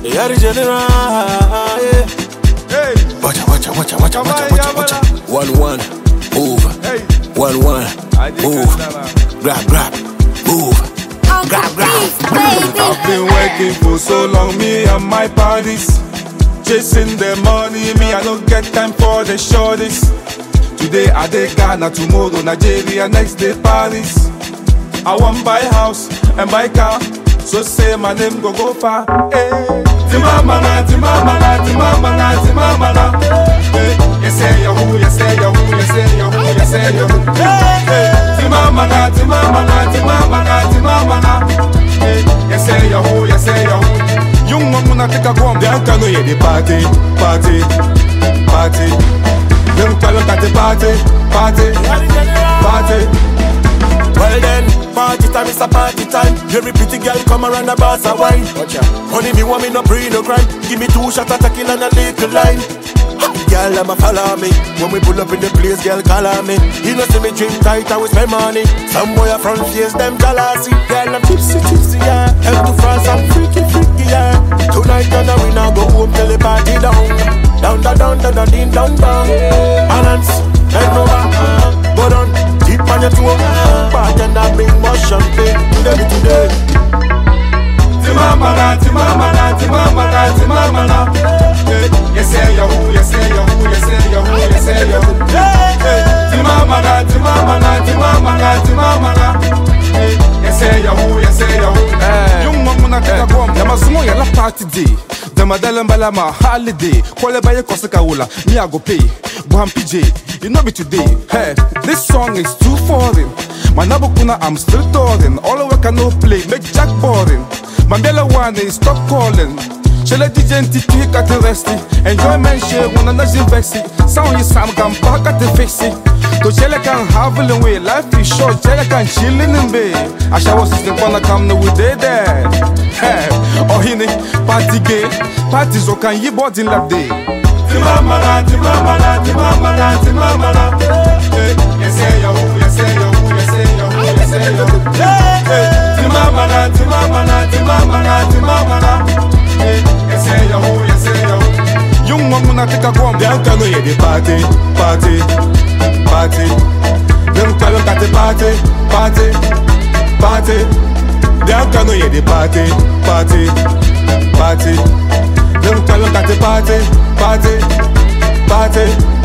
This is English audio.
are the general. Hey. Watcha. 1-1, move. Hey. 1-1, move. Grab, move. Grab. I've been working for so long, me and my parties, chasing the money. Me, I don't get time for the shorties. Today I dey Ghana, tomorrow Nigeria, next day Paris. I want buy house and buy car, so say my name go far. Hey. Timamana. Hey. You say Yahoo. Hey. Timamana. Hey. You say Yahoo. Young woman take a bomb, they can't know the party. Them call it the party. Well then, party time is a party time. Every pretty girl come around the bars a wine. Honey, me want me no pre no crime. Give me 2 shots of tequila and a little line. Girl, I'ma follow me. When we pull up in the place, girl, call on me. You know see me drink tight, I with my money. Some boy a front face, them jealousy. Girl, I'm tipsy, yeah. Head to France, I'm freaky, yeah. Tonight, we now go home till the party down. Down. Balance, head over, go down, deep on your toe. Party and I bring more champagne today. Timamana. You say Yahoo. Timamana. You say Yahoo. Young woman take a bomb. Yama sumo yala party day. Damadala ma holiday. Call by your Kosakaula. Me I go pay. Buham PJ. You know me today. Hey, this song is too foreign. Manabukuna, I'm still touring. All the work I no play. Make Jack boring. Mandela one is stop calling. Shele DJ TP at the rest. Enjoyment share one another vexy. Sound you Sam can back at the face. To Shele can have a way. Life is short. Shele can chill in bed. I shall was the gonna come no day there. Hey, oh hini party gay. Parties so can you bought in lap day. Timamana. You say Yahoo. Timamana. You say Yahoo. Young woman take a bomb, they can't know the party. Them call it the party. They can't know the party. Them call it the party.